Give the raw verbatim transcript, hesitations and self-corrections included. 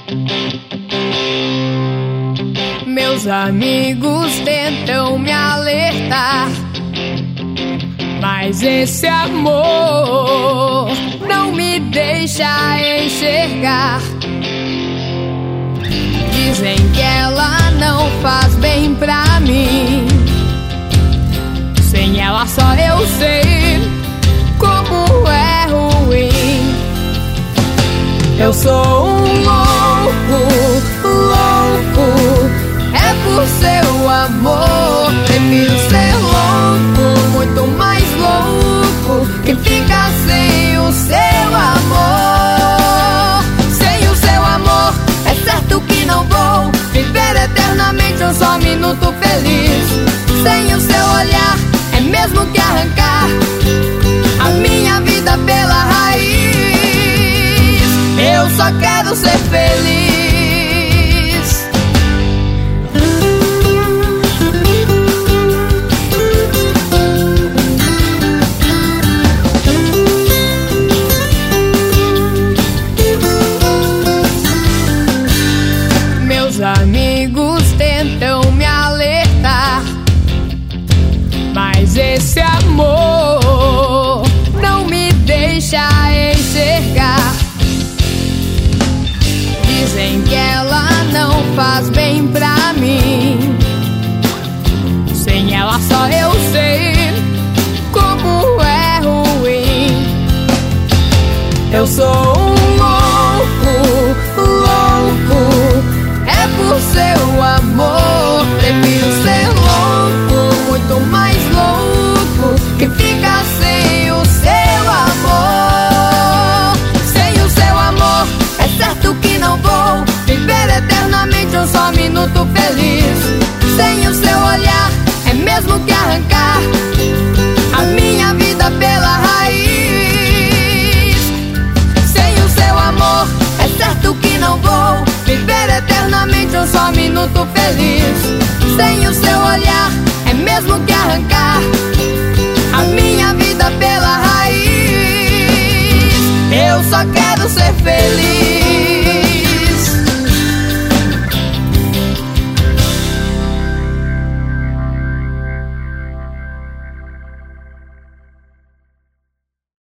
Meus amigos tentam me alertar, mas esse amor não me deixa enxergar. Dizem que ela não faz bem pra mim. Sem ela só eu sei como é ruim. Eu sou um louco, louco, é por seu amor. Prefiro ser louco, muito mais louco, que fica sem o seu amor. Sem o seu amor, é certo que não vou viver eternamente um só minuto feliz. Sem o seu olhar, é mesmo que arrancar a minha vida pela raiz. Eu só quero ser feliz. Meus amigos tentam me alertar, mas esse amor não me deixa enxergar. Dizem que ela não faz bem pra mim. Sem ela só eu sei como é ruim. Eu sou um louco, louco, é por seu amor. Prefiro ser louco, muito mais louco, que fica sem o seu amor. Sem o seu amor, é certo que não vou viver eternamente um só minuto feliz. Sem o seu olhar, é mesmo que arrancar a minha vida pela raiz. Sem o seu amor, é certo que não vou viver eternamente um só minuto feliz. Sem o seu olhar, é mesmo que arrancar a minha vida pela raiz. Eu só quero ser feliz.